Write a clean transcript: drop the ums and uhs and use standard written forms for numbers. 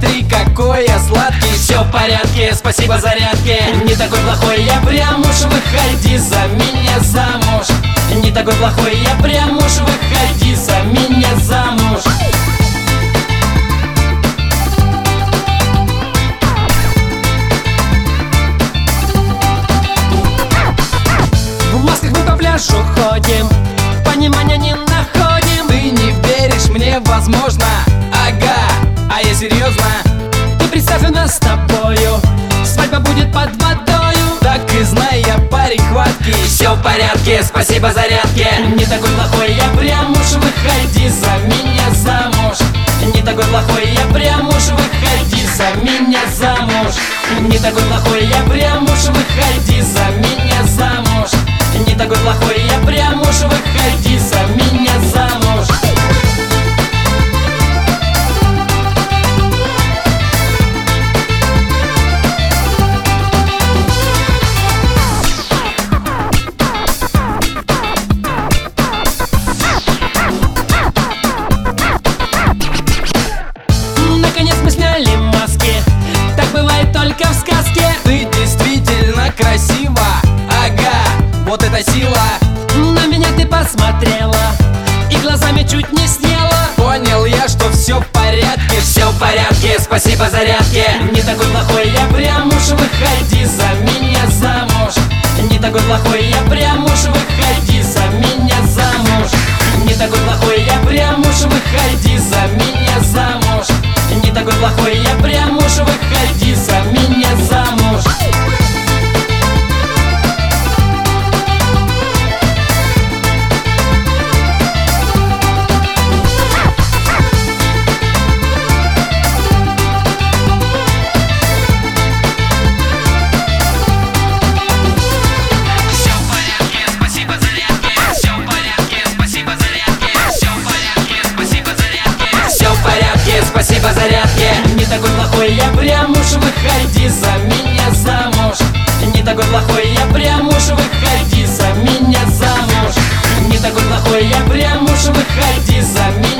смотри, какой я сладкий. Все в порядке, спасибо зарядке. Не такой плохой я прям уж, выходи за меня замуж. Не такой плохой я прям уж, выходи за меня замуж. В масках мы по пляжу ходим, понимания не находим. Ты не веришь мне, возможно, ага, а я серьезно. Ты представь, у нас с тобою свадьба будет под водою. Так и знай, я парень хваткий. Все в порядке, спасибо зарядке. Не такой плохой я прям уж, выходи за меня замуж. Не такой плохой я прям уж, выходи за меня замуж. Не такой плохой я прям уж, выходи за меня замуж. Не такой плохой я прям уж, выходи за меня замуж. Наконец мы сняли маски, так бывает только в сказке. Ты действительно красива, ага, вот это сила. На меня ты посмотрела и глазами чуть не съела. Понял я, что все в порядке. Все в порядке, спасибо зарядке. Не такой плохой я прям уж, выходи за меня замуж. Не такой плохой я прям уж, выходи за меня замуж. Не такой плохой я прям уж, выходи за меня замуж. Не такой плохой я прям уж, выходи за меня замуж. Спасибо зарядке. Не такой плохой я прям уж, выходи за меня замуж. Не такой плохой я прям уж, выходи за меня замуж. Не такой плохой я прям уж, выходи за меня.